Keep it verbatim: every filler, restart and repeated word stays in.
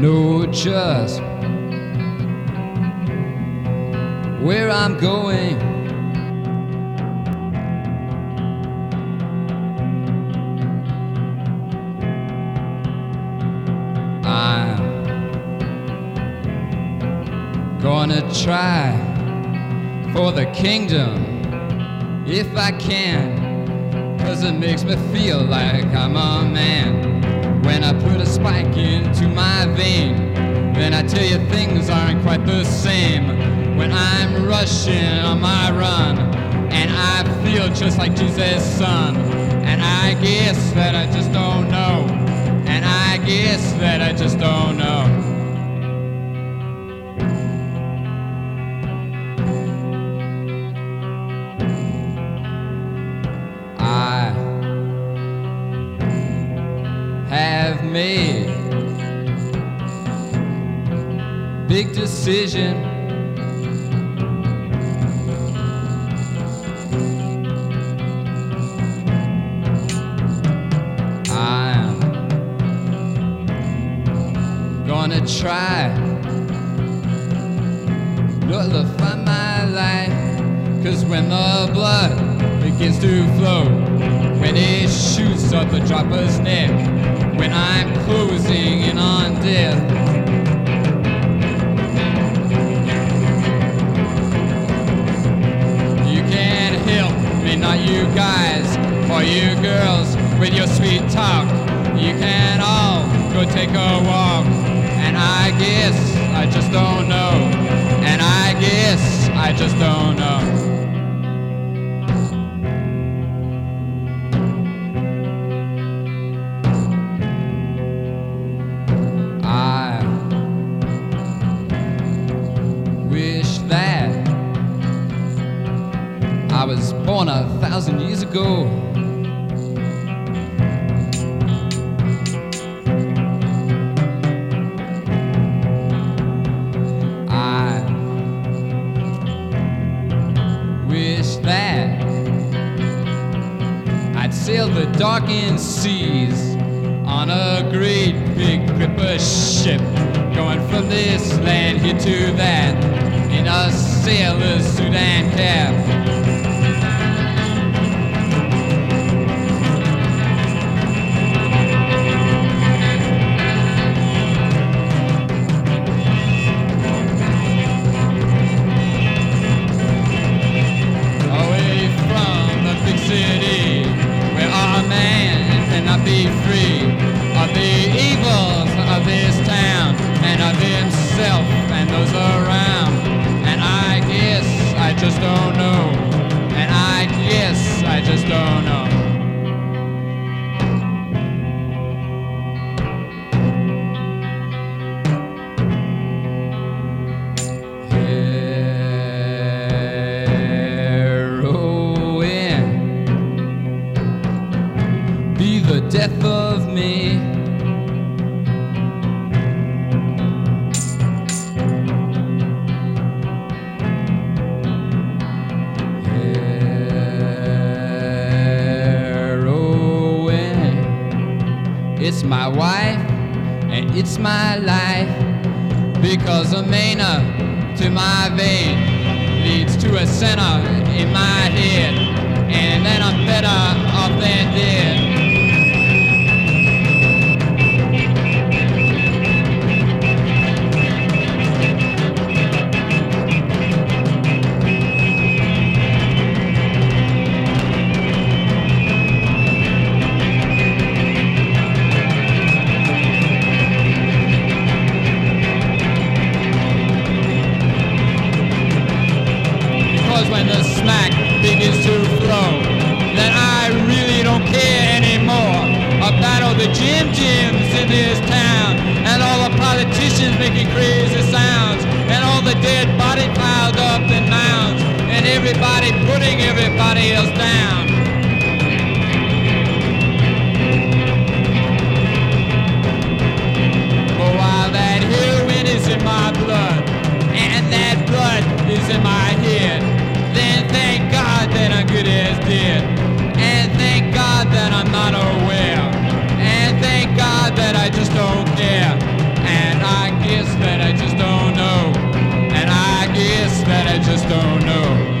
know just where I'm going. I'm gonna try for the kingdom if I can, 'cause it makes me feel like I'm a man. When I put a spike into my vein, then I tell you things aren't quite the same. When I'm rushing on my run, and I feel just like Jesus' son, and I guess that I just don't know, and I guess that I just don't know. I have made big decision. I'm gonna try nullify my life, 'cause when the blood begins to flow, when it shoots up a dropper's neck, when I'm closing in on death, you can't help me, not you guys or you girls with your sweet talk. You can all go take a walk, and I guess I just don't know, and I guess I just don't know. I wish that I was born a thousand years ago. I wish that I'd sail the darkened seas on a great big gripper ship, going from this land here to that in a sailor's suit and cap. Away from the big city where a man cannot be free of the evils of this town and of himself and those around. And I guess I just don't know, and I guess I just don't know. Heroin be the death of me. Heroin, it's my wife and it's my life, because a maina to my vein leads to a center in my head, and then I'm better off than dead. When the smack begins to flow, then I really don't care anymore about all the Jim Jims in this town, and all the politicians making crazy sounds, and all the dead body piled up in mounds, and everybody putting everybody else down. But while that heroin is in my blood, and that blood is in my head, then thank God that I'm good as dead, and thank God that I'm not aware, and thank God that I just don't care, and I just don't know.